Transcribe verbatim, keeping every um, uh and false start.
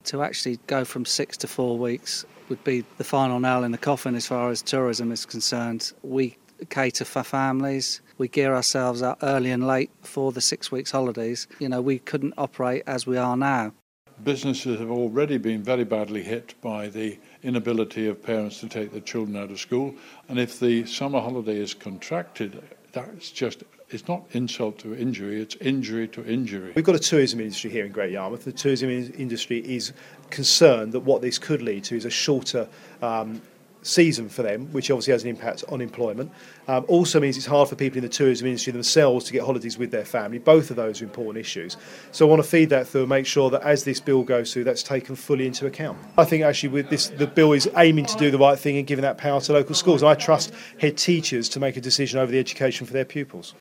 to actually go from six to four weeks would be the final nail in the coffin as far as tourism is concerned. We cater for families. We gear ourselves up early and late for the six weeks holidays. You know, we couldn't operate as we are now. Businesses have already been very badly hit by the inability of parents to take their children out of school. And if the summer holiday is contracted, that's just, it's not insult to injury, it's injury to injury. We've got a tourism industry here in Great Yarmouth. The tourism industry is concerned that what this could lead to is a shorter um, season for them, which obviously has an impact on employment. Um, also means it's hard for people in the tourism industry themselves to get holidays with their family. Both of those are important issues. So I want to feed that through and make sure that as this bill goes through, that's taken fully into account. I think actually with this, the bill is aiming to do the right thing and giving that power to local schools. And I trust head teachers to make a decision over the education for their pupils.